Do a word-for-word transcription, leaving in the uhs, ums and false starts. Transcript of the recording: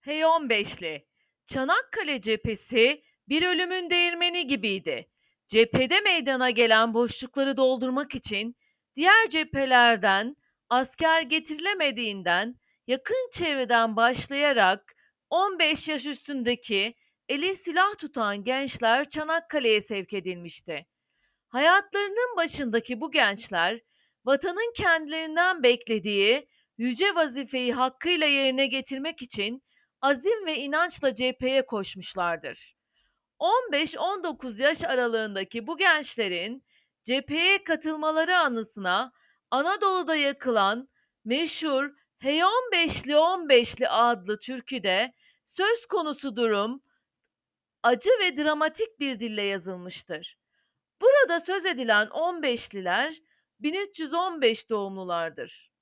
Hey on beşli, Çanakkale cephesi bir ölümün değirmeni gibiydi. Cephede meydana gelen boşlukları doldurmak için diğer cephelerden asker getirilemediğinden yakın çevreden başlayarak on beş yaş üstündeki eli silah tutan gençler Çanakkale'ye sevk edilmişti. Hayatlarının başındaki bu gençler, vatanın kendilerinden beklediği yüce vazifeyi hakkıyla yerine getirmek için azim ve inançla cepheye koşmuşlardır. on beş on dokuz yaş aralığındaki bu gençlerin cepheye katılmaları anısına Anadolu'da yakılan meşhur Hey on beşli on beşli adlı türküde söz konusu durum acı ve dramatik bir dille yazılmıştır. Burada söz edilen on beşliler bin üç yüz on beş doğumlulardır.